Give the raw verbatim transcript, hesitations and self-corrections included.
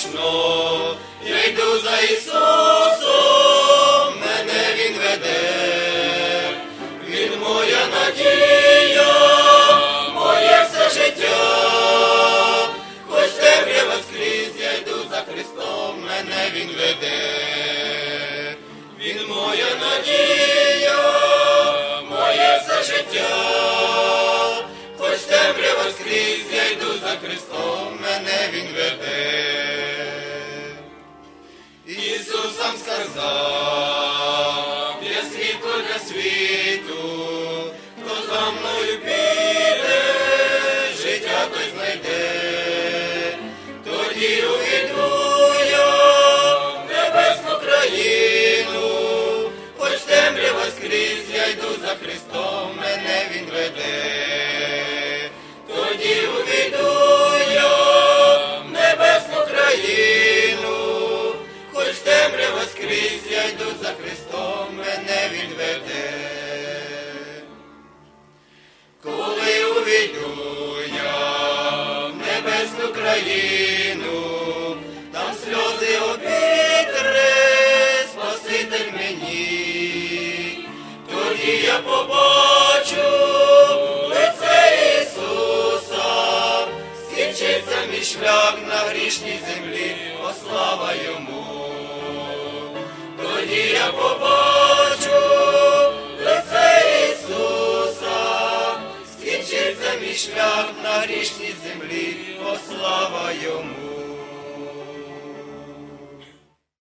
вічно, я йду за Ісусом, мене Він веде, Він моя надія, моє все життя, хоч темрява скрізь, я йду за Христом, мене Він веде, Він моя надія, моє все життя, хоч темрява скрізь, я йду за Христом, мене Він веде. Ісус сам сказав, я світло для світу, хто за мною піде, життя той знайде. Тоді увійду я в небесну країну, хоч темрява скрізь, я йду за Христом, мене Він веде. Тоді увійду я в небесну країну, хоч темрява скрізь, я йду за Христом, мене Він веде. Коли увійду я в небесну країну, там сльози обітре, Спаситель мені, тоді я побачу лице Ісуса, скінчиться мій шлях на грішній землі, о слава Йому. Тоді я побачу лице Ісуса, скінчиться мій шлях на грішній землі,